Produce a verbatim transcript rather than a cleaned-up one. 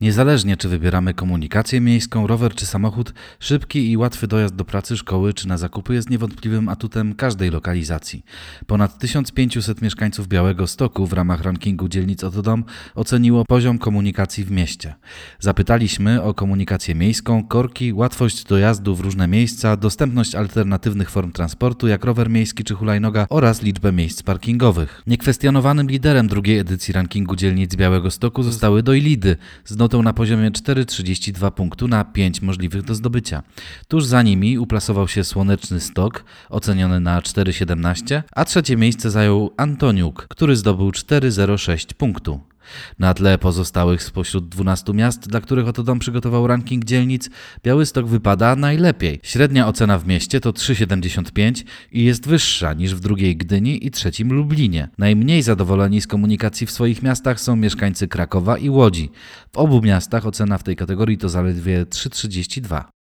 Niezależnie czy wybieramy komunikację miejską, rower czy samochód, szybki i łatwy dojazd do pracy, szkoły czy na zakupy jest niewątpliwym atutem każdej lokalizacji. Ponad tysiąc pięćset mieszkańców Białegostoku w ramach rankingu dzielnic Oto Dom oceniło poziom komunikacji w mieście. Zapytaliśmy o komunikację miejską, korki, łatwość dojazdu w różne miejsca, dostępność alternatywnych form transportu jak rower miejski czy hulajnoga oraz liczbę miejsc parkingowych. Niekwestionowanym liderem drugiej edycji rankingu dzielnic Białegostoku zostały Dojlidy z notą na poziomie cztery przecinek trzydzieści dwa punktu na pięć możliwych do zdobycia. Tuż za nimi uplasował się Słoneczny Stok, oceniony na cztery przecinek siedemnaście, a trzecie miejsce zajął Antoniuk, który zdobył cztery przecinek zero sześć punktu. Na tle pozostałych spośród dwunastu miast, dla których Oto Dom przygotował ranking dzielnic, Białystok wypada najlepiej. Średnia ocena w mieście to trzy przecinek siedemdziesiąt pięć i jest wyższa niż w drugiej Gdyni i trzecim Lublinie. Najmniej zadowoleni z komunikacji w swoich miastach są mieszkańcy Krakowa i Łodzi. W obu miastach ocena w tej kategorii to zaledwie trzy przecinek trzydzieści dwa.